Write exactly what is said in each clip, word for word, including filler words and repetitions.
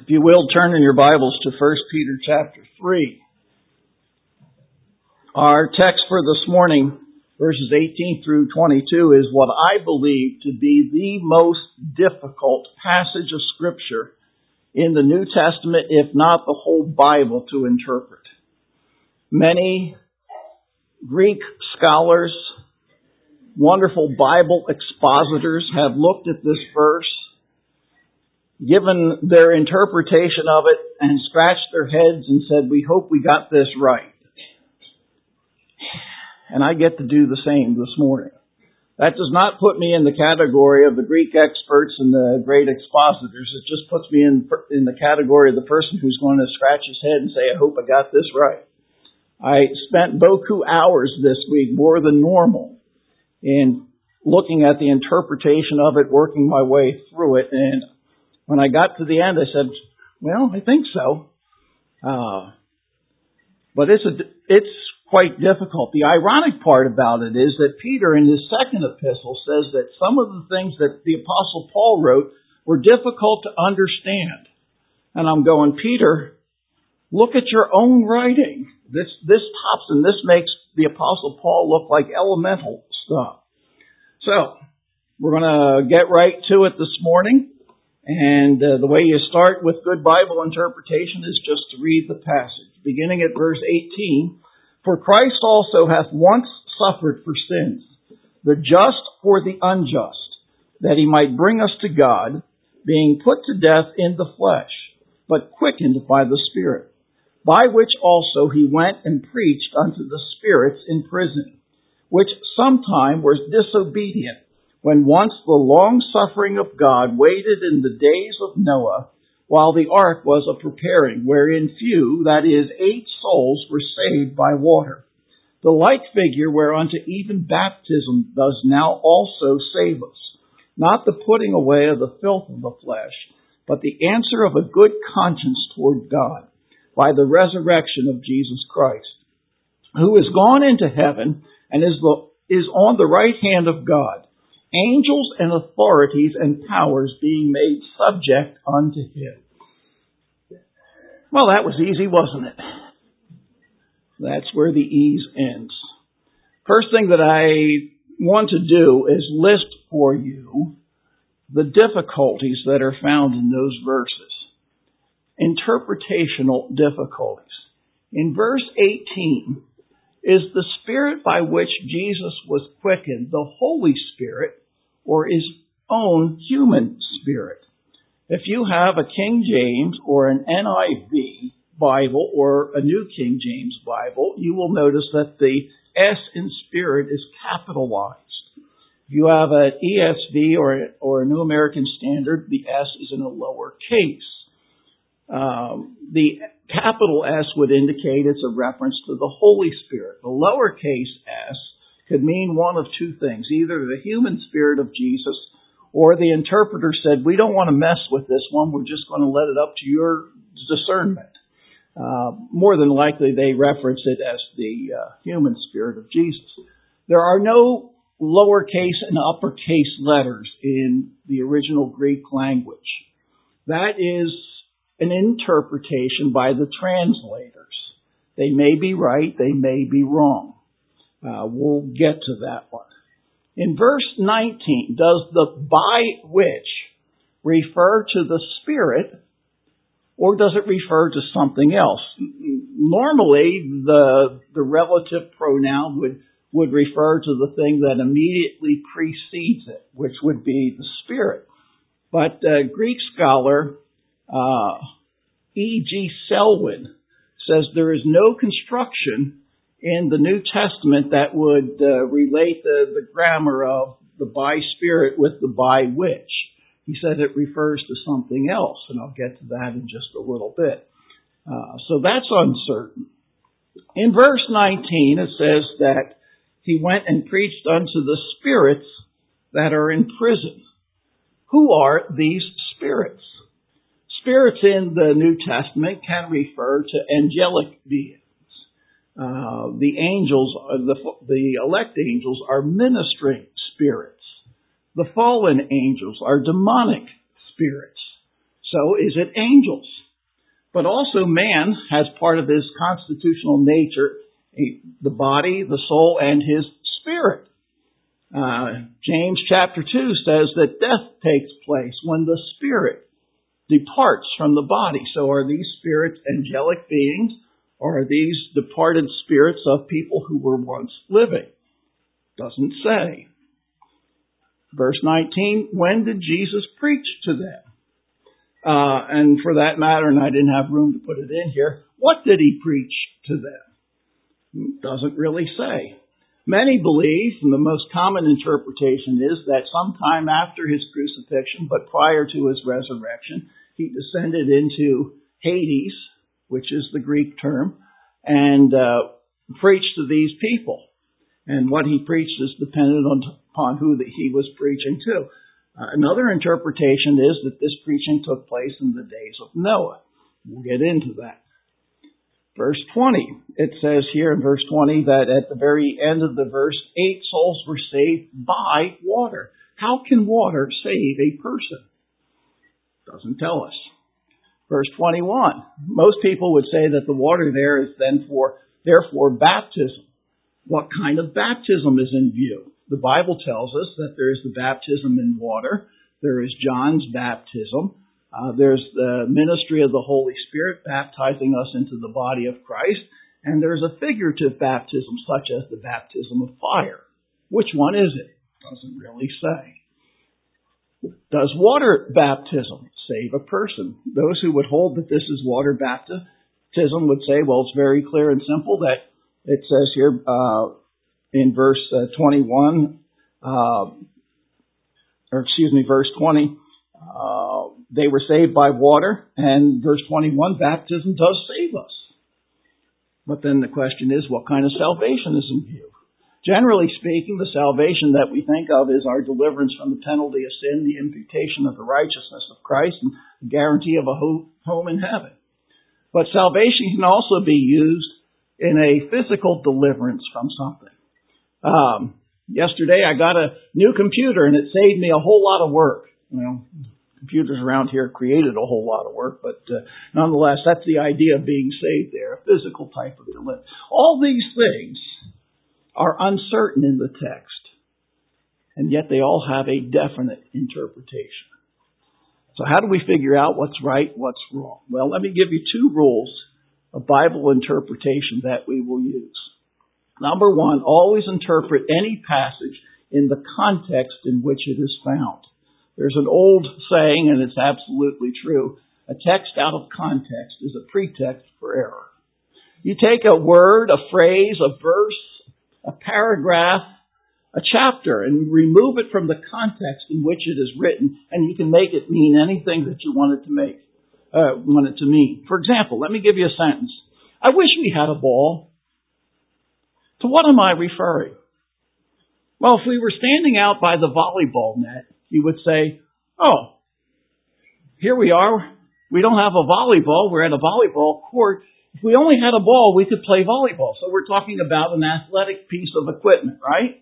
If you will, turn in your Bibles to First Peter chapter three. Our text for this morning, verses eighteen through twenty-two, is what I believe to be the most difficult passage of Scripture in the New Testament, if not the whole Bible, to interpret. Many Greek scholars, wonderful Bible expositors have looked at this verse, given their interpretation of it, and scratched their heads and said, we hope we got this right. And I get to do the same this morning. That does not put me in the category of the Greek experts and the great expositors. It just puts me in, in the category of the person who's going to scratch his head and say, I hope I got this right. I spent beaucoup hours this week, more than normal, in looking at the interpretation of it, working my way through it, and when I got to the end, I said, well, I think so. Uh, but it's a, it's quite difficult. The ironic part about it is that Peter, in his second epistle, says that some of the things that the Apostle Paul wrote were difficult to understand. And I'm going, Peter, look at your own writing. This, this tops and this makes the Apostle Paul look like elemental stuff. So, we're going to get right to it this morning. And uh, the way you start with good Bible interpretation is just to read the passage. Beginning at verse eighteen, For Christ also hath once suffered for sins, the just for the unjust, that he might bring us to God, being put to death in the flesh, but quickened by the Spirit, by which also he went and preached unto the spirits in prison, which sometime were disobedient, when once the long-suffering of God waited in the days of Noah, while the ark was a preparing, wherein few, that is, eight souls, were saved by water. The like figure whereunto even baptism does now also save us, not the putting away of the filth of the flesh, but the answer of a good conscience toward God, by the resurrection of Jesus Christ, who is gone into heaven, and is, the, is on the right hand of God, angels and authorities and powers being made subject unto him. Well, that was easy, wasn't it? That's where the ease ends. First thing that I want to do is list for you the difficulties that are found in those verses. Interpretational difficulties. In verse eighteen, is the Spirit by which Jesus was quickened the Holy Spirit or his own human spirit? If you have a King James or an N I V Bible or a New King James Bible, you will notice that the S in Spirit is capitalized. If you have an E S V or, or a New American Standard, the S is in a lower case. Um, the capital S would indicate it's a reference to the Holy Spirit. The lowercase s could mean one of two things. Either the human spirit of Jesus, or the interpreter said, we don't want to mess with this one, we're just going to let it up to your discernment. Uh, more than likely they reference it as the uh, human spirit of Jesus. There are no lowercase and uppercase letters in the original Greek language. That is an interpretation by the translators. They may be right, they may be wrong. Uh, we'll get to that one. In verse nineteen, does the by which refer to the Spirit, or does it refer to something else? Normally, the the relative pronoun would, would refer to the thing that immediately precedes it, which would be the Spirit. But uh, Greek scholar Uh, E G Selwyn says there is no construction in the New Testament that would uh, relate the, the grammar of the by Spirit with the by which. He said it refers to something else, and I'll get to that in just a little bit. Uh, so that's uncertain. In verse nineteen, it says that he went and preached unto the spirits that are in prison. Who are these spirits? Spirits in the New Testament can refer to angelic beings. Uh, the angels, the, the elect angels are ministering spirits. The fallen angels are demonic spirits. So is it angels? But also man has part of his constitutional nature, the body, the soul, and his spirit. Uh, James chapter two says that death takes place when the spirit departs from the body. So are these spirits angelic beings, or are these departed spirits of people who were once living? Doesn't say. Verse nineteen, when did Jesus preach to them? Uh, and for that matter, and I didn't have room to put it in here, what did he preach to them? Doesn't really say. Many believe, and the most common interpretation is that sometime after his crucifixion, but prior to his resurrection, he descended into Hades, which is the Greek term, and uh, preached to these people. And what he preached is dependent on, upon who that he was preaching to. Uh, another interpretation is that this preaching took place in the days of Noah. We'll get into that. Verse twenty, it says here in verse twenty that at the very end of the verse, eight souls were saved by water. How can water save a person? Doesn't tell us. Verse twenty-one, most people would say that the water there is then for, therefore, baptism. What kind of baptism is in view? The Bible tells us that there is the baptism in water. There is John's baptism. Uh, there's the ministry of the Holy Spirit baptizing us into the body of Christ. And there's a figurative baptism such as the baptism of fire. Which one is it? Doesn't really say. Does water baptism save a person? Those who would hold that this is water baptism would say, well, it's very clear and simple that it says here uh, in verse uh, twenty-one, uh, or excuse me, verse twenty, uh, they were saved by water, and verse twenty-one, baptism does save us. But then the question is, what kind of salvation is in view? Generally speaking, the salvation that we think of is our deliverance from the penalty of sin, the imputation of the righteousness of Christ, and the guarantee of a home in heaven. But salvation can also be used in a physical deliverance from something. Um, yesterday I got a new computer and it saved me a whole lot of work. Well, computers around here created a whole lot of work, but uh, nonetheless, that's the idea of being saved there, a physical type of deliverance. All these things are uncertain in the text, and yet they all have a definite interpretation. So how do we figure out what's right, what's wrong? Well, let me give you two rules of Bible interpretation that we will use. Number one, always interpret any passage in the context in which it is found. There's an old saying, and it's absolutely true, a text out of context is a pretext for error. You take a word, a phrase, a verse, a paragraph, a chapter, and remove it from the context in which it is written, and you can make it mean anything that you want it to make, uh, want it to mean. For example, let me give you a sentence. I wish we had a ball. To what am I referring? Well, if we were standing out by the volleyball net, you would say, oh, here we are. We don't have a volleyball. We're at a volleyball court. If we only had a ball, we could play volleyball. So we're talking about an athletic piece of equipment, right?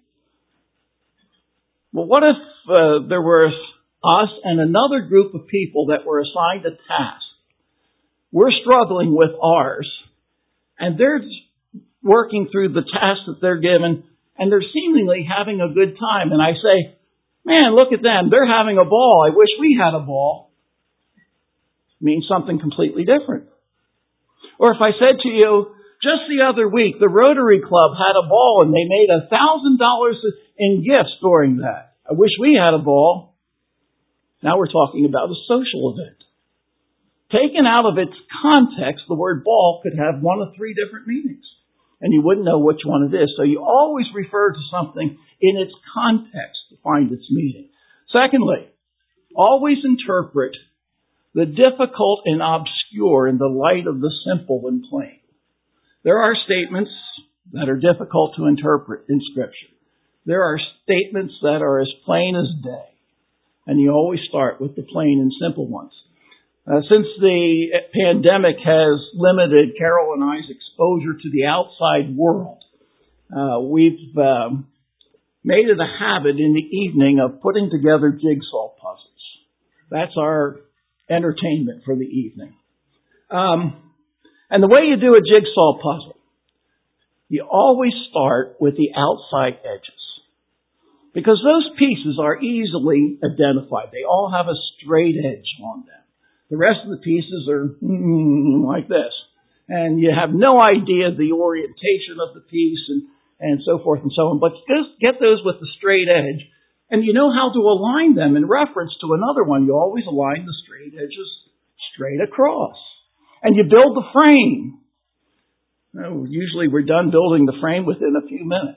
Well, what if uh, there was us and another group of people that were assigned a task? We're struggling with ours, and they're working through the task that they're given, and they're seemingly having a good time. And I say, man, look at them. They're having a ball. I wish we had a ball. It means something completely different. Or if I said to you, just the other week, the Rotary Club had a ball and they made a thousand dollars in gifts during that. I wish we had a ball. Now we're talking about a social event. Taken out of its context, the word ball could have one of three different meanings. And you wouldn't know which one it is. So you always refer to something in its context to find its meaning. Secondly, always interpret the difficult and obscure in the light of the simple and plain. There are statements that are difficult to interpret in Scripture. There are statements that are as plain as day. And you always start with the plain and simple ones. Uh, since the pandemic has limited Carol and I's exposure to the outside world, uh, we've um, made it a habit in the evening of putting together jigsaw puzzles. That's our entertainment for the evening. Um, and the way you do a jigsaw puzzle, you always start with the outside edges. Because those pieces are easily identified. They all have a straight edge on them. The rest of the pieces are mm, like this. And you have no idea the orientation of the piece and, and so forth and so on. But just get those with the straight edge. And you know how to align them in reference to another one. You always align the straight edges straight across. And you build the frame. Now, usually we're done building the frame within a few minutes.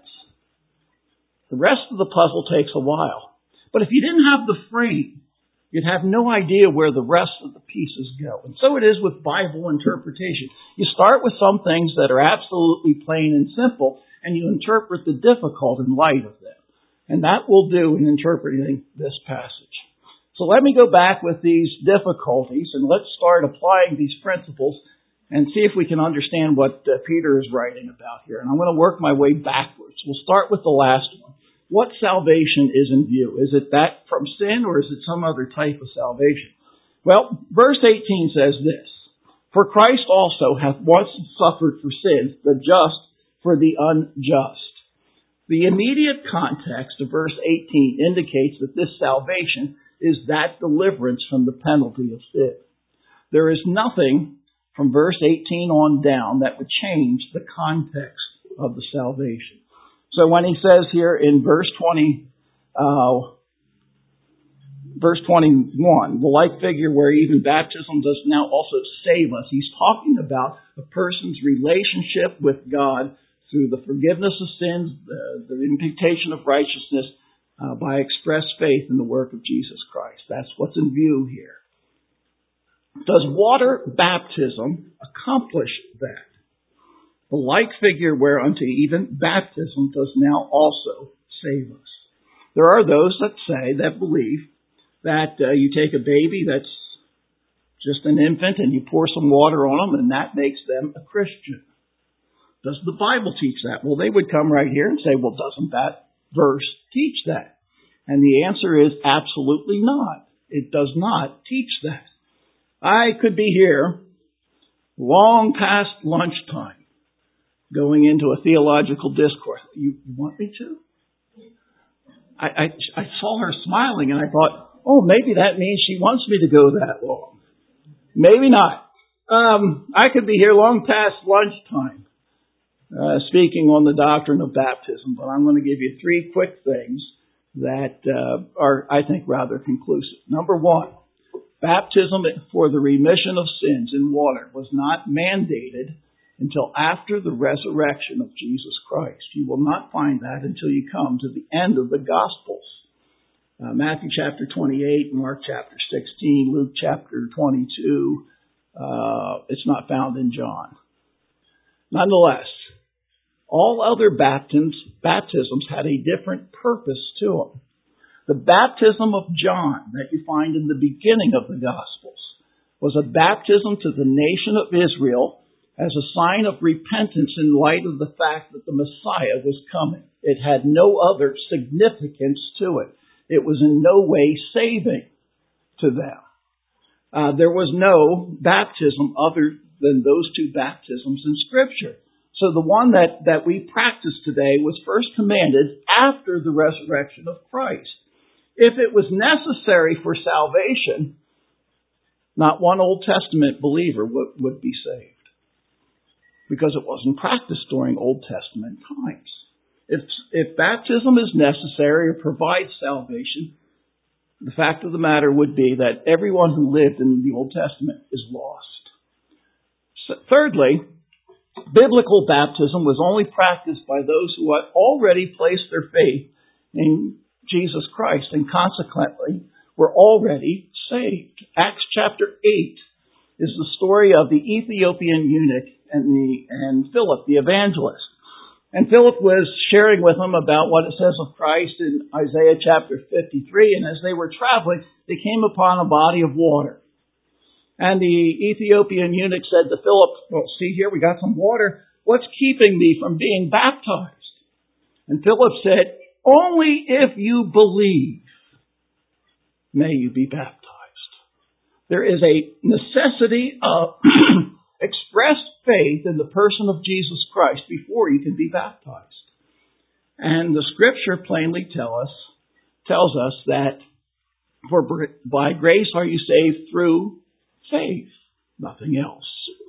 The rest of the puzzle takes a while. But if you didn't have the frame, you'd have no idea where the rest of the pieces go. And so it is with Bible interpretation. You start with some things that are absolutely plain and simple, and you interpret the difficult in light of them. And that will do in interpreting this passage. So let me go back with these difficulties, and let's start applying these principles and see if we can understand what uh, Peter is writing about here. And I'm going to work my way backwards. We'll start with the last one. What salvation is in view? Is it that from sin, or is it some other type of salvation? Well, verse eighteen says this, "For Christ also hath once suffered for sins, the just for the unjust." The immediate context of verse eighteen indicates that this salvation is that deliverance from the penalty of sin. There is nothing from verse eighteen on down that would change the context of the salvation. So when he says here in verse twenty, uh, verse twenty-one, the like figure where even baptism does now also save us, he's talking about a person's relationship with God through the forgiveness of sins, the, the imputation of righteousness uh, by express faith in the work of Jesus Christ. That's what's in view here. Does water baptism accomplish that? The like figure whereunto even baptism does now also save us. There are those that say, that believe, that uh, you take a baby that's just an infant and you pour some water on them and that makes them a Christian. Does the Bible teach that? Well, they would come right here and say, well, doesn't that verse teach that? And the answer is absolutely not. It does not teach that. I could be here long past lunchtime going into a theological discourse. You, you want me to? I, I, I saw her smiling and I thought, oh, maybe that means she wants me to go that long. Maybe not. Um, I could be here long past lunchtime uh, speaking on the doctrine of baptism, but I'm going to give you three quick things that uh, are, I think, rather conclusive. Number one, baptism for the remission of sins in water was not mandated until after the resurrection of Jesus Christ. You will not find that until you come to the end of the Gospels. Uh, Matthew chapter twenty-eight, Mark chapter sixteen, Luke chapter twenty-two. Uh, it's not found in John. Nonetheless, all other baptisms, baptisms had a different purpose to them. The baptism of John that you find in the beginning of the Gospels was a baptism to the nation of Israel as a sign of repentance in light of the fact that the Messiah was coming. It had no other significance to it. It was in no way saving to them. Uh, there was no baptism other than those two baptisms in Scripture. So the one that, that we practice today was first commanded after the resurrection of Christ. If it was necessary for salvation, not one Old Testament believer would, would be saved, because it wasn't practiced during Old Testament times. If, if baptism is necessary or provides salvation, the fact of the matter would be that everyone who lived in the Old Testament is lost. So, thirdly, biblical baptism was only practiced by those who had already placed their faith in Jesus Christ and consequently were already saved. Acts chapter eight is the story of the Ethiopian eunuch and the and Philip, the evangelist. And Philip was sharing with them about what it says of Christ in Isaiah chapter fifty-three. And as they were traveling, they came upon a body of water. And the Ethiopian eunuch said to Philip, well, see here, we got some water. What's keeping me from being baptized? And Philip said, only if you believe may you be baptized. There is a necessity of expressed faith in the person of Jesus Christ before you can be baptized. And the Scripture plainly tell us, tells us that for by grace are you saved through faith, nothing else.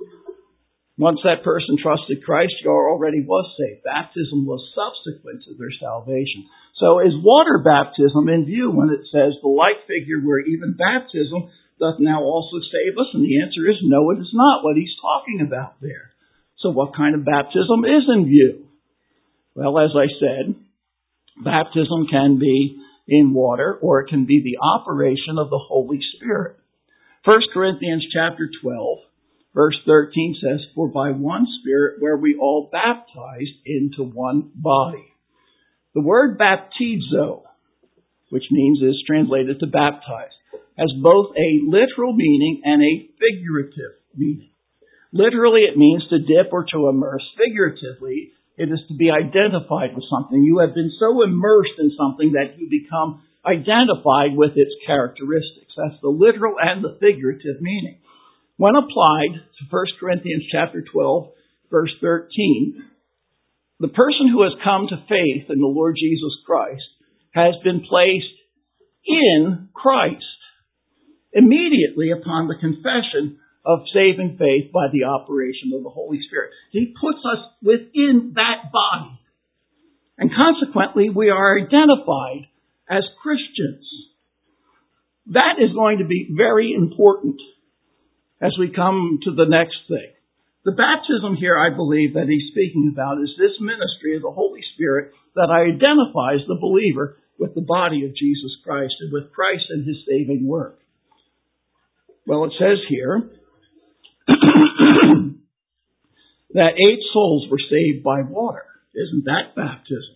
Once that person trusted Christ, you already was saved. Baptism was subsequent to their salvation. So is water baptism in view when it says the like figure where even baptism doth now also save us? And the answer is no, it is not what he's talking about there. So what kind of baptism is in view? Well, as I said, baptism can be in water or it can be the operation of the Holy Spirit. First Corinthians chapter twelve. Verse thirteen says, for by one Spirit were we all baptized into one body. The word baptizo, which means is translated to baptize, has both a literal meaning and a figurative meaning. Literally, it means to dip or to immerse. Figuratively, it is to be identified with something. You have been so immersed in something that you become identified with its characteristics. That's the literal and the figurative meaning. When applied to First Corinthians chapter twelve, verse thirteen, the person who has come to faith in the Lord Jesus Christ has been placed in Christ immediately upon the confession of saving faith by the operation of the Holy Spirit. He puts us within that body. And consequently, we are identified as Christians. That is going to be very important as we come to the next thing. The baptism here, I believe, that he's speaking about is this ministry of the Holy Spirit that identifies the believer with the body of Jesus Christ and with Christ and his saving work. Well, it says here that eight souls were saved by water. Isn't that baptism?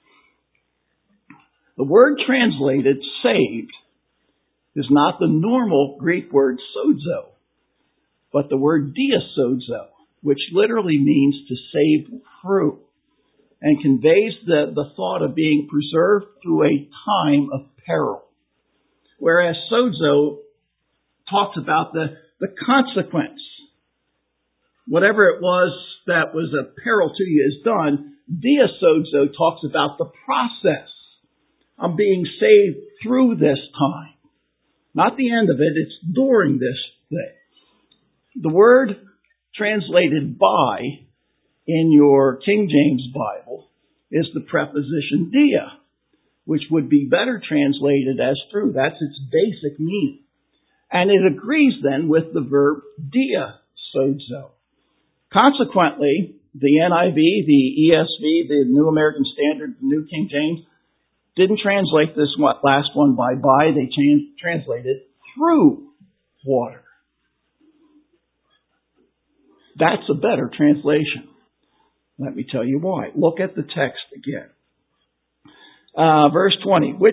The word translated saved is not the normal Greek word sozo, but the word diasozo, which literally means to save through, and conveys the, the thought of being preserved through a time of peril. Whereas sozo talks about the, the consequence. Whatever it was that was a peril to you is done. Diasozo talks about the process of being saved through this time. Not the end of it, it's during this thing. The word translated by in your King James Bible is the preposition dia, which would be better translated as through. That's its basic meaning. And it agrees then with the verb diasozo. Consequently, the N I V, the E S V, the New American Standard, the New King James, didn't translate this last one by by. They translated through water. That's a better translation. Let me tell you why. Look at the text again. Uh, verse twenty, which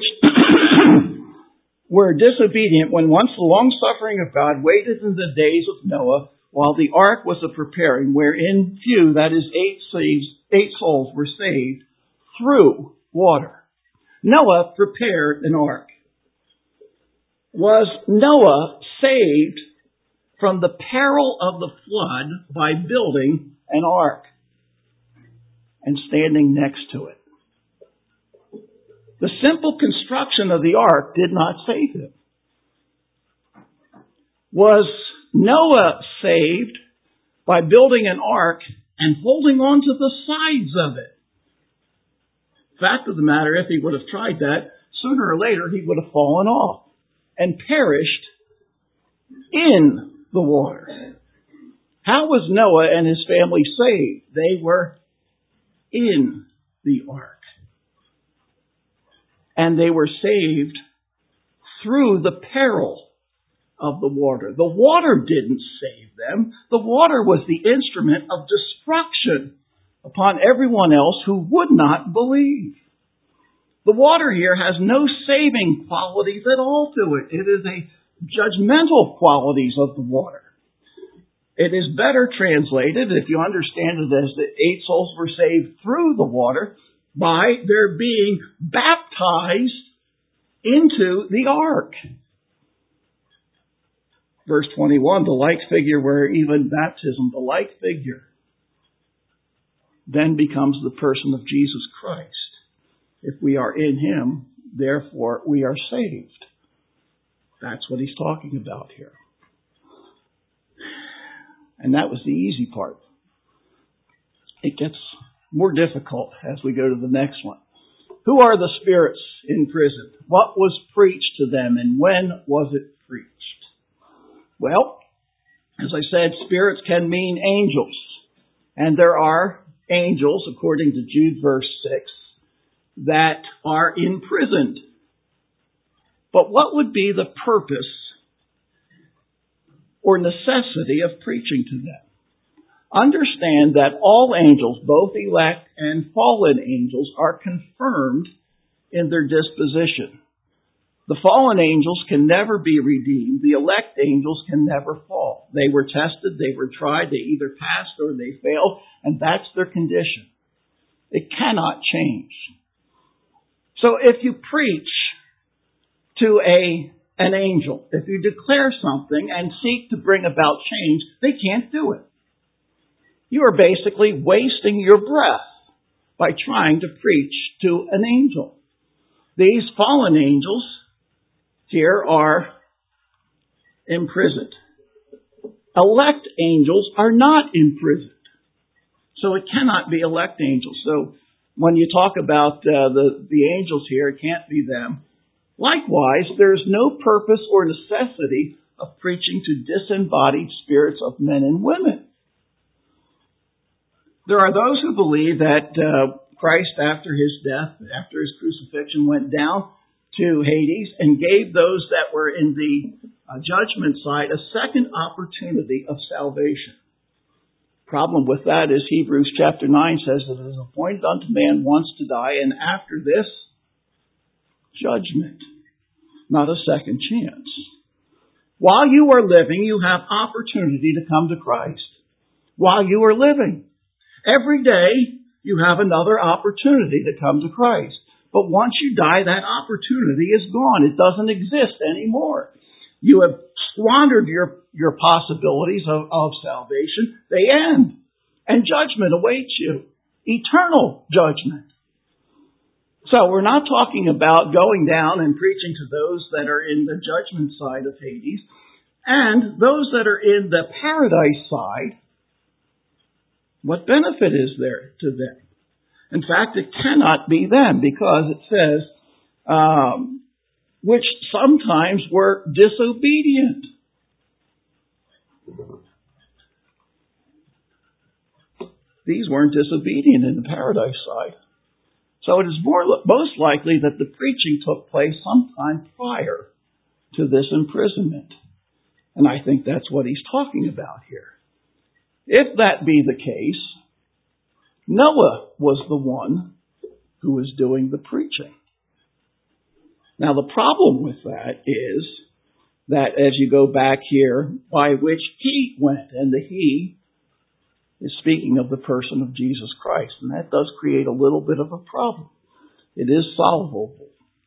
were disobedient when once the long-suffering of God waited in the days of Noah while the ark was a preparing, wherein few, that is eight, saves, eight souls, were saved through water. Noah prepared an ark. Was Noah saved from the peril of the flood by building an ark and standing next to it? The simple construction of the ark did not save him. Was Noah saved by building an ark and holding on to the sides of it? Fact of the matter, if he would have tried that, sooner or later he would have fallen off and perished in the water. How was Noah and his family saved? They were in the ark. And they were saved through the peril of the water. The water didn't save them. The water was the instrument of destruction upon everyone else who would not believe. The water here has no saving qualities at all to it. It is a judgmental qualities of the water. It is better translated, if you understand it as that eight souls were saved through the water, by their being baptized into the ark. Verse twenty-one, the like figure where even baptism, the like figure, then becomes the person of Jesus Christ. If we are in Him, therefore we are saved. That's what he's talking about here. And that was the easy part. It gets more difficult as we go to the next one. Who are the spirits in prison? What was preached to them, and when was it preached? Well, as I said, spirits can mean angels. And there are angels, according to Jude verse six, that are imprisoned. But what would be the purpose or necessity of preaching to them? Understand that all angels, both elect and fallen angels, are confirmed in their disposition. The fallen angels can never be redeemed. The elect angels can never fall. They were tested, they were tried, they either passed or they failed, and that's their condition. It cannot change. So if you preach to a an angel, if you declare something and seek to bring about change, they can't do it. You are basically wasting your breath by trying to preach to an angel. These fallen angels here are imprisoned. Elect angels are not imprisoned. So it cannot be elect angels. So when you talk about uh, the, the angels here, it can't be them. Likewise, there is no purpose or necessity of preaching to disembodied spirits of men and women. There are those who believe that uh, Christ, after His death, after His crucifixion, went down to Hades and gave those that were in the uh, judgment side a second opportunity of salvation. Problem with that is Hebrews chapter nine says that it is appointed unto man once to die, and after this, judgment. Not a second chance. While you are living, you have opportunity to come to Christ. While you are living. Every day, you have another opportunity to come to Christ. But once you die, that opportunity is gone. It doesn't exist anymore. You have squandered your, your possibilities of, of salvation. They end. And judgment awaits you. Eternal judgment. So we're not talking about going down and preaching to those that are in the judgment side of Hades. And those that are in the paradise side, what benefit is there to them? In fact, it cannot be them, because it says, um, which sometimes were disobedient. These weren't disobedient in the paradise side. So it is more, most likely that the preaching took place sometime prior to this imprisonment. And I think that's what he's talking about here. If that be the case, Noah was the one who was doing the preaching. Now the problem with that is that as you go back here, by which he went, and the he is speaking of the person of Jesus Christ. And that does create a little bit of a problem. It is solvable.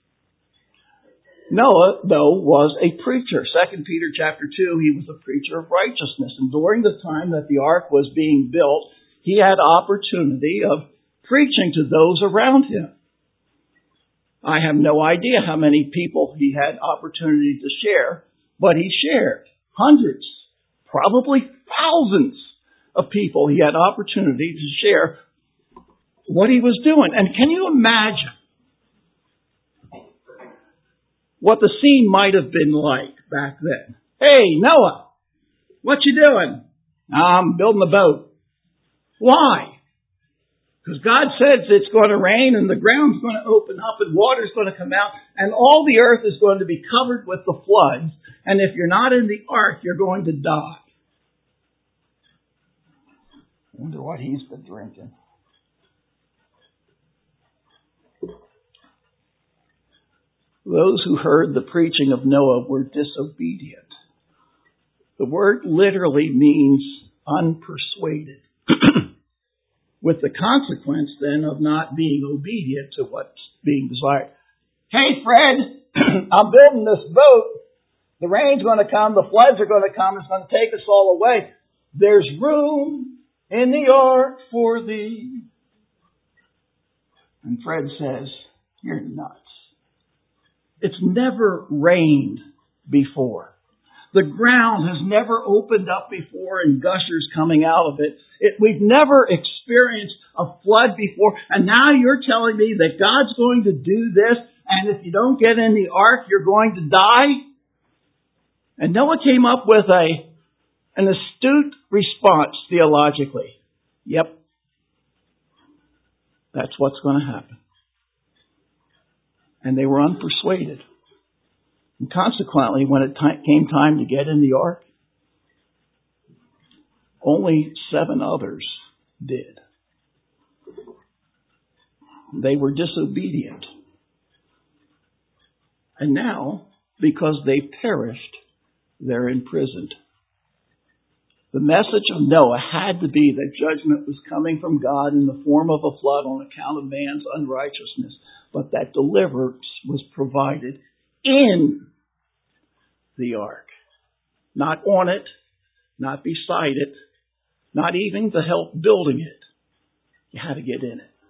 Noah, though, was a preacher. Second Peter chapter two, he was a preacher of righteousness. And during the time that the ark was being built, he had opportunity of preaching to those around him. I have no idea how many people he had opportunity to share, but he shared hundreds, probably thousands of people he had opportunity to share what he was doing. And can you imagine what the scene might have been like back then? Hey, Noah, what you doing? I'm building a boat. Why? Because God says it's going to rain and the ground's going to open up and water's going to come out and all the earth is going to be covered with the floods. And if you're not in the ark, you're going to die. I wonder what he's been drinking. Those who heard the preaching of Noah were disobedient. The word literally means unpersuaded. With the consequence then of not being obedient to what's being desired. Hey Fred, I'm building this boat. The rain's going to come. The floods are going to come. It's going to take us all away. There's room in the ark for thee. And Fred says, you're nuts. It's never rained before. The ground has never opened up before and gushers coming out of it. it. We've never experienced a flood before. And now you're telling me that God's going to do this, and if you don't get in the ark, you're going to die? And Noah came up with a an astute response theologically. Yep. That's what's going to happen. And they were unpersuaded. And consequently, when it t- came time to get in the ark, only seven others did. They were disobedient. And now, because they perished, they're imprisoned. The message of Noah had to be that judgment was coming from God in the form of a flood on account of man's unrighteousness, but that deliverance was provided in the ark. Not on it, not beside it, not even to help building it. You had to get in it.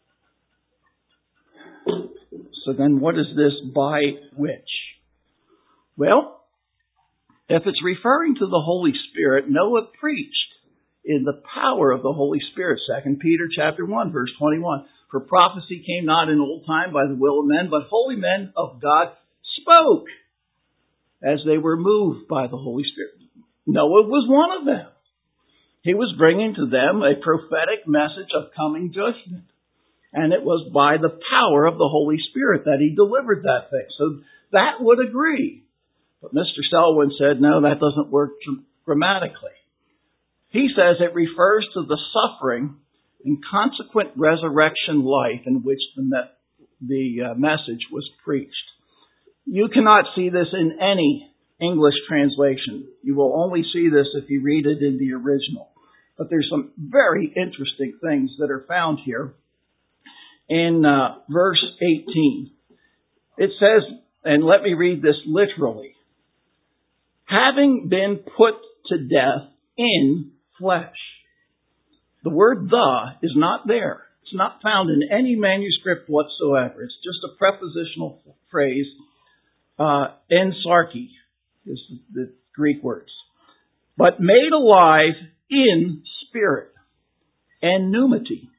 So then what is this by which? Well, if it's referring to the Holy Spirit, Noah preached in the power of the Holy Spirit. Second Peter chapter one, verse twenty-one. For prophecy came not in old time by the will of men, but holy men of God spoke as they were moved by the Holy Spirit. Noah was one of them. He was bringing to them a prophetic message of coming judgment. And it was by the power of the Holy Spirit that he delivered that thing. So that would agree. But Mister Selwyn said, no, that doesn't work grammatically. He says it refers to the suffering and consequent resurrection life in which the, me- the uh, message was preached. You cannot see this in any English translation. You will only see this if you read it in the original. But there's some very interesting things that are found here. In uh, verse eighteen, it says, and let me read this literally, having been put to death in flesh. The word the is not there. It's not found in any manuscript whatsoever. It's just a prepositional phrase. Uh, ensarche is the Greek words. But made alive in spirit and pneumati.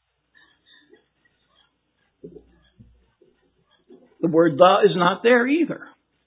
The word the is not there either.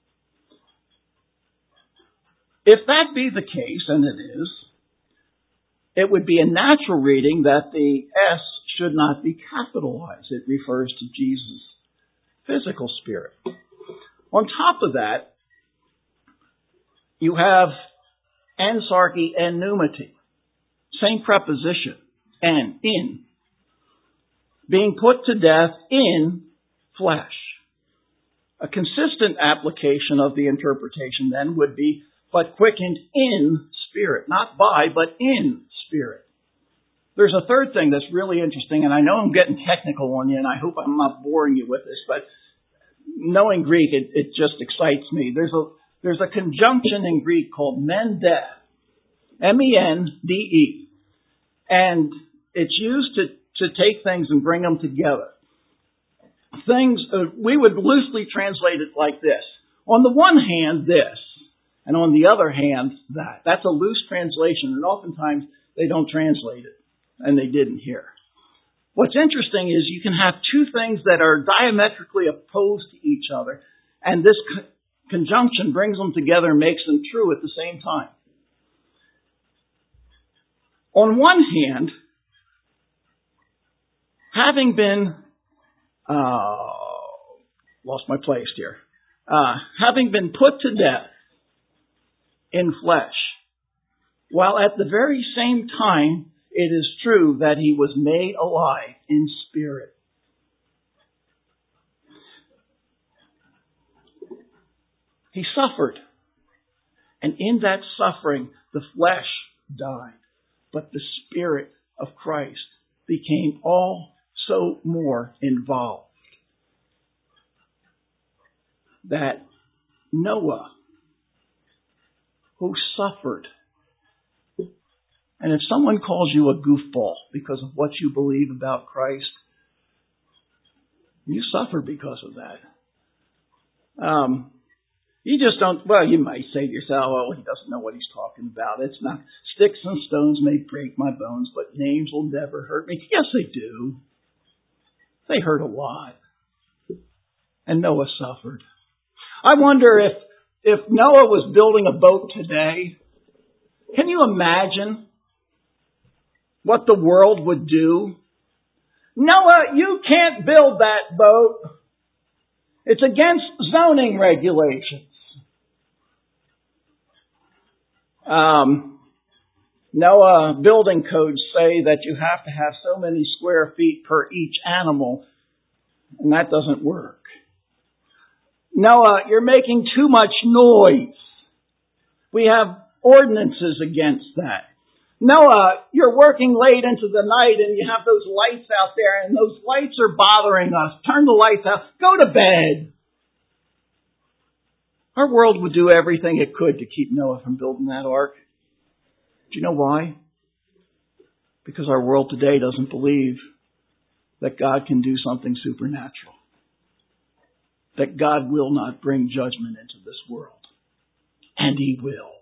If that be the case, and it is, it would be a natural reading that the S should not be capitalized. It refers to Jesus' physical spirit. On top of that, you have ensarche and pneumati. Same preposition. And, in. Being put to death in flesh. A consistent application of the interpretation then would be, but quickened in spirit. Not by, but in spirit. There's a third thing that's really interesting, and I know I'm getting technical on you, and I hope I'm not boring you with this, but knowing Greek, it, it just excites me. There's a there's a conjunction in Greek called mende. M E N D E. And it's used to, to take things and bring them together. Things, uh, we would loosely translate it like this. On the one hand, this. And on the other hand, that. That's a loose translation, and oftentimes they don't translate it. And they didn't here. What's interesting is you can have two things that are diametrically opposed to each other, and this co- conjunction brings them together and makes them true at the same time. On one hand, having been, uh, lost my place here, uh, having been put to death in flesh, while at the very same time it is true that he was made alive in spirit. He suffered, and in that suffering the flesh died, but the Spirit of Christ became all so more involved. That Noah who suffered. And if someone calls you a goofball because of what you believe about Christ, you suffer because of that. Um, you just don't, well, you might say to yourself, oh, he doesn't know what he's talking about. It's not, sticks and stones may break my bones, but names will never hurt me. Yes, they do. They hurt a lot. And Noah suffered. I wonder if, if Noah was building a boat today, can you imagine what the world would do? Noah, you can't build that boat. It's against zoning regulations. Um, Noah building codes say that you have to have so many square feet per each animal, and that doesn't work. Noah, you're making too much noise. We have ordinances against that. Noah, you're working late into the night and you have those lights out there and those lights are bothering us. Turn the lights out. Go to bed. Our world would do everything it could to keep Noah from building that ark. Do you know why? Because our world today doesn't believe that God can do something supernatural. That God will not bring judgment into this world. And He will.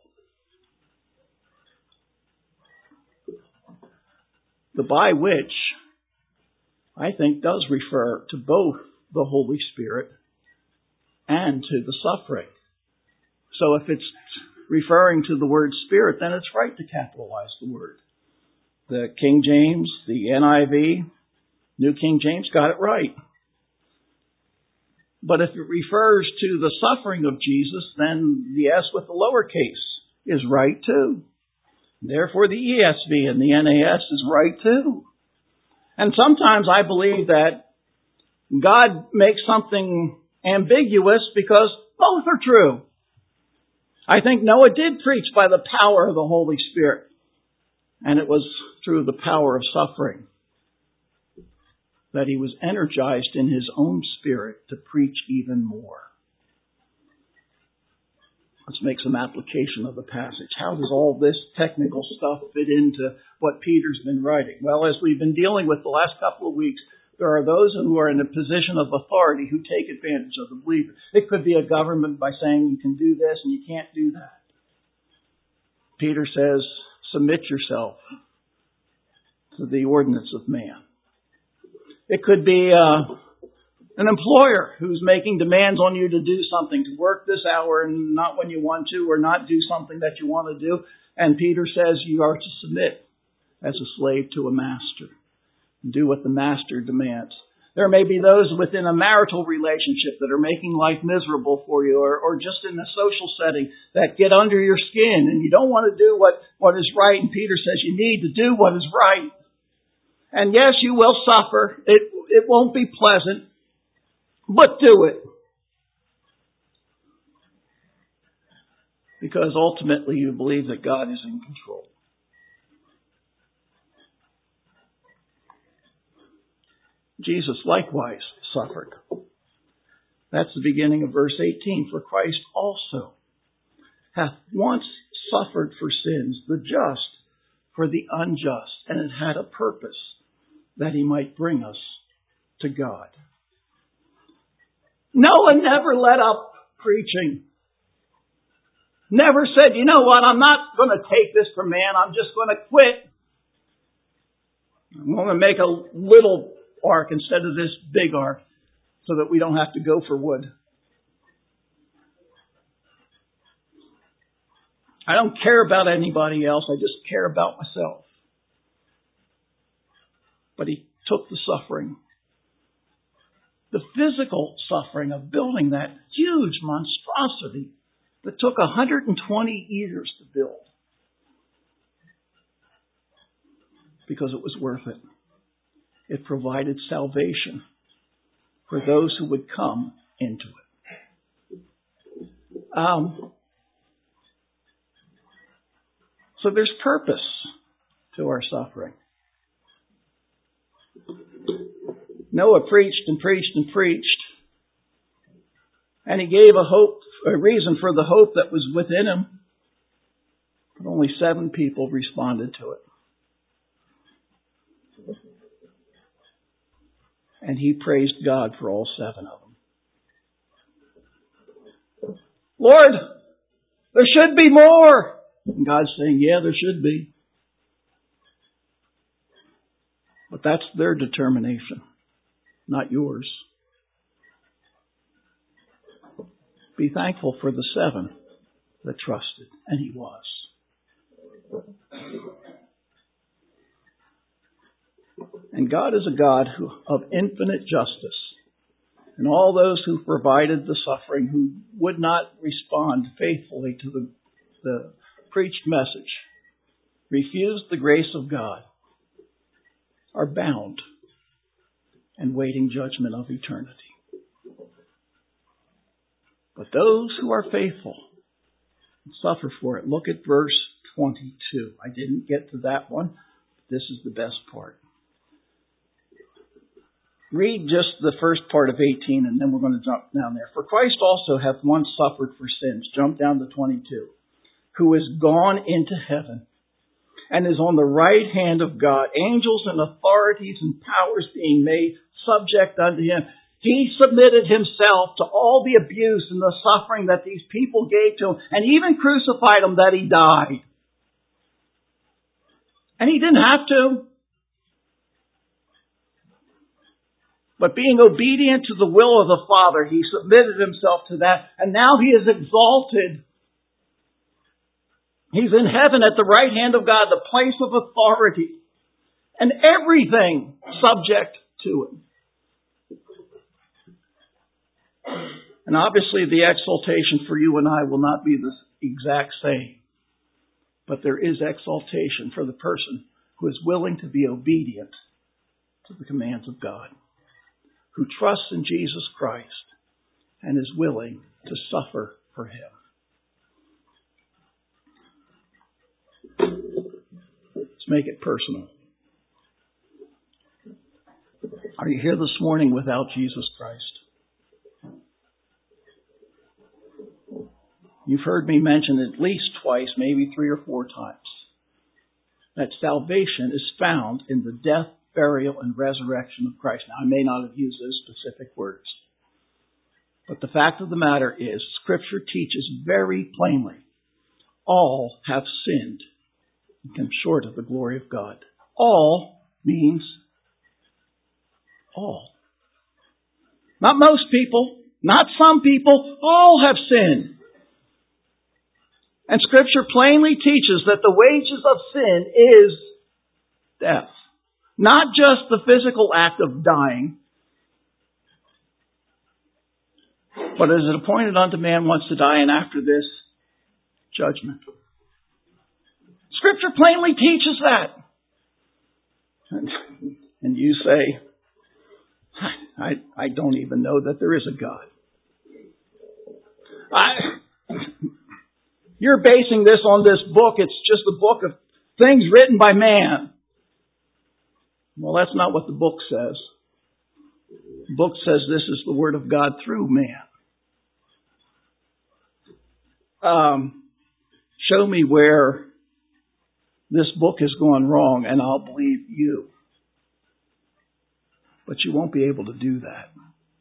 The by which, I think, does refer to both the Holy Spirit and to the suffering. So if it's referring to the word Spirit, then it's right to capitalize the word. The King James, the N I V, New King James got it right. But if it refers to the suffering of Jesus, then the S with the lowercase is right too. Therefore, the E S V and the N A S is right too. And sometimes I believe that God makes something ambiguous because both are true. I think Noah did preach by the power of the Holy Spirit. And it was through the power of suffering that he was energized in his own spirit to preach even more. Let's make some application of the passage. How does all this technical stuff fit into what Peter's been writing? Well, as we've been dealing with the last couple of weeks, there are those who are in a position of authority who take advantage of the believer. It could be a government by saying you can do this and you can't do that. Peter says, submit yourself to the ordinance of man. It could be uh, an employer who's making demands on you to do something, to work this hour and not when you want to, or not do something that you want to do. And Peter says you are to submit as a slave to a master. Do what the master demands. There may be those within a marital relationship that are making life miserable for you, or, or just in a social setting that get under your skin and you don't want to do what, what is right. And Peter says you need to do what is right. And yes, you will suffer. It, it won't be pleasant, but do it. Because ultimately you believe that God is in control. Jesus likewise suffered. That's the beginning of verse eighteen. For Christ also hath once suffered for sins, the just for the unjust, and it had a purpose, that he might bring us to God. Noah never let up preaching. Never said, you know what, I'm not going to take this from man, I'm just going to quit. I'm going to make a little ark instead of this big ark so that we don't have to go for wood. I don't care about anybody else. I just care about myself. But he took the suffering. The physical suffering of building that huge monstrosity that took one hundred twenty years to build. Because it was worth it. It provided salvation for those who would come into it. Um, so there's purpose to our suffering. Noah preached and preached and preached. And he gave a hope, a reason for the hope that was within him. But only seven people responded to it. And he praised God for all seven of them. Lord, there should be more. And God's saying, yeah, there should be. But that's their determination, not yours. Be thankful for the seven that trusted, and he was. And God is a God who, of infinite justice. And all those who provided the suffering, who would not respond faithfully to the, the preached message, refused the grace of God, are bound and waiting judgment of eternity. But those who are faithful and suffer for it. Look at verse twenty-two. I didn't get to that one. This is the best part. Read just the first part of eighteen, and then we're going to jump down there. For Christ also hath once suffered for sins. Jump down to twenty-two. Who is gone into heaven and is on the right hand of God, angels and authorities and powers being made subject unto him. He submitted himself to all the abuse and the suffering that these people gave to him, and even crucified him that he died. And he didn't have to. But being obedient to the will of the Father, he submitted himself to that, and now he is exalted. He's in heaven at the right hand of God, the place of authority, and everything subject to him. And obviously the exaltation for you and I will not be the exact same. But there is exaltation for the person who is willing to be obedient to the commands of God, who trusts in Jesus Christ and is willing to suffer for him. Let's make it personal. Are you here this morning without Jesus Christ? You've heard me mention at least twice, maybe three or four times, that salvation is found in the death, burial, and resurrection of Christ. Now, I may not have used those specific words, but the fact of the matter is, Scripture teaches very plainly, all have sinned and come short of the glory of God. All means all. Not most people, not some people, all have sinned. And Scripture plainly teaches that the wages of sin is death. Not just the physical act of dying, but as it appointed unto man once to die, and after this, judgment. Scripture plainly teaches that. And, and you say, I, I don't even know that there is a God. I, you're basing this on this book. It's just a book of things written by man. Well, that's not what the book says. The book says this is the Word of God through man. Um, show me where this book has gone wrong and I'll believe you. But you won't be able to do that.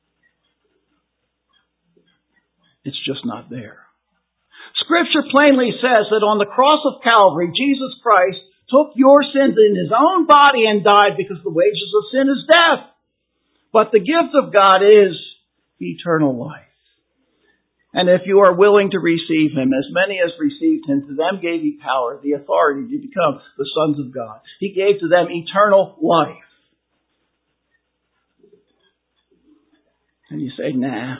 It's just not there. Scripture plainly says that on the cross of Calvary, Jesus Christ took your sins in His own body and died because the wages of sin is death. But the gift of God is eternal life. And if you are willing to receive Him, as many as received Him, to them gave He power, the authority to become the sons of God. He gave to them eternal life. And you say, nah,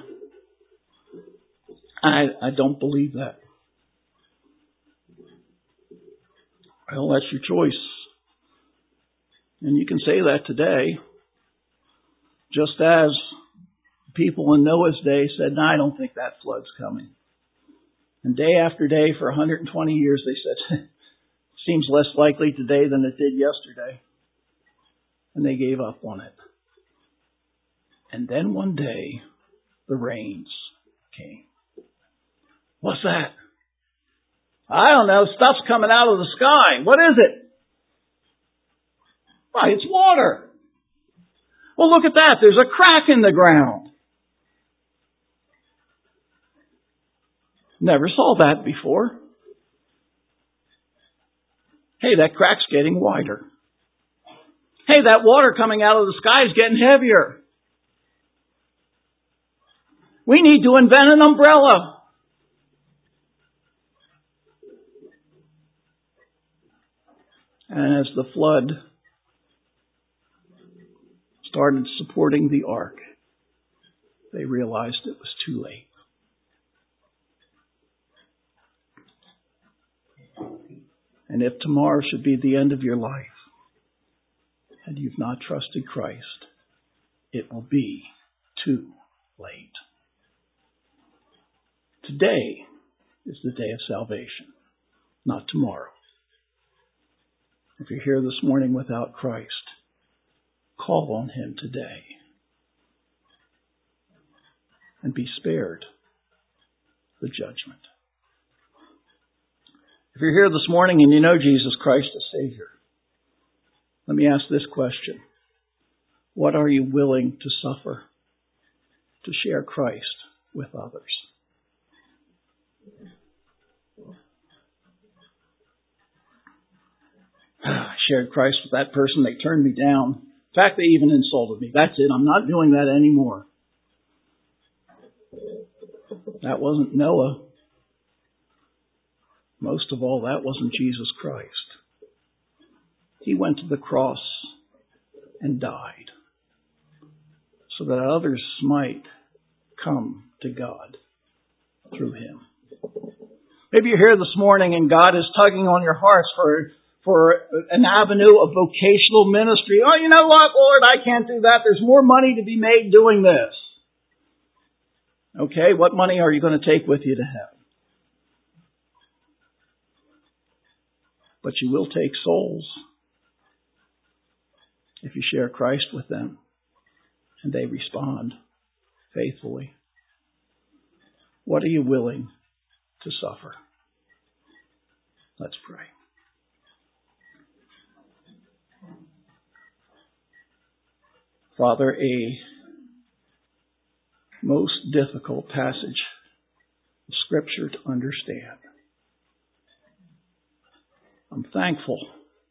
I, I don't believe that. Well, that's your choice. And you can say that today. Just as people in Noah's day said, no, I don't think that flood's coming. And day after day for one hundred twenty years they said, seems less likely today than it did yesterday. And they gave up on it. And then one day, the rains came. What's that? I don't know, stuff's coming out of the sky. What is it? Why, it's water. Well, look at that. There's a crack in the ground. Never saw that before. Hey, that crack's getting wider. Hey, that water coming out of the sky is getting heavier. We need to invent an umbrella. And as the flood started supporting the ark, they realized it was too late. And if tomorrow should be the end of your life, and you've not trusted Christ, it will be too late. Today is the day of salvation, not tomorrow. If you're here this morning without Christ, call on Him today and be spared the judgment. If you're here this morning and you know Jesus Christ as Savior, let me ask this question. What are you willing to suffer to share Christ with others? I shared Christ with that person. They turned me down. In fact, they even insulted me. That's it. I'm not doing that anymore. That wasn't Noah. Most of all, that wasn't Jesus Christ. He went to the cross and died so that others might come to God through Him. Maybe you're here this morning and God is tugging on your hearts for, for an avenue of vocational ministry. Oh, you know what, Lord, I can't do that. There's more money to be made doing this. Okay, what money are you going to take with you to heaven? But you will take souls if you share Christ with them and they respond faithfully. What are you willing to suffer? Let's pray. Father, a most difficult passage of Scripture to understand. I'm thankful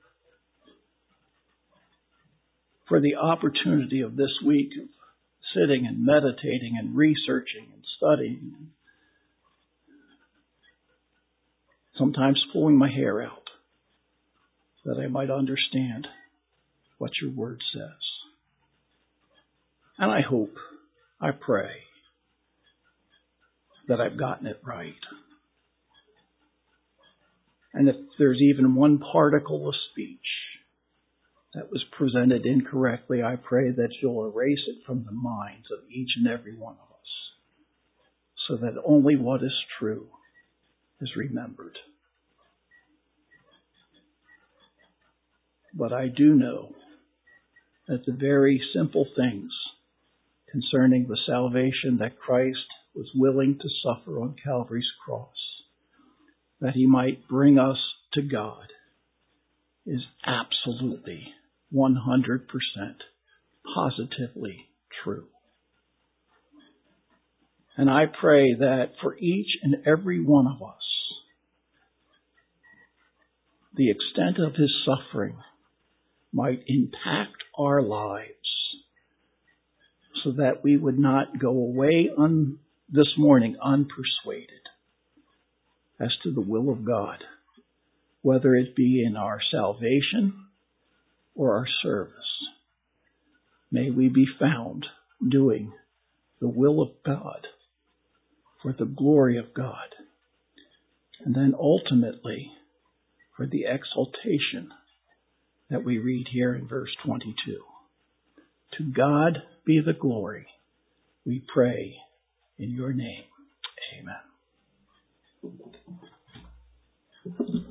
for the opportunity of this week of sitting and meditating and researching and studying. Sometimes pulling my hair out that I might understand what your word says. And I hope, I pray, that I've gotten it right. And if there's even one particle of speech that was presented incorrectly, I pray that you'll erase it from the minds of each and every one of us, so that only what is true is remembered. But I do know that the very simple things concerning the salvation that Christ was willing to suffer on Calvary's cross, that He might bring us to God, is absolutely one hundred percent positively true. And I pray that for each and every one of us, the extent of His suffering might impact our lives so that we would not go away on this morning unpersuaded as to the will of God, whether it be in our salvation or our service. May we be found doing the will of God for the glory of God, and then ultimately for the exaltation that we read here in verse twenty-two. To God be the glory, we pray in your name. Amen.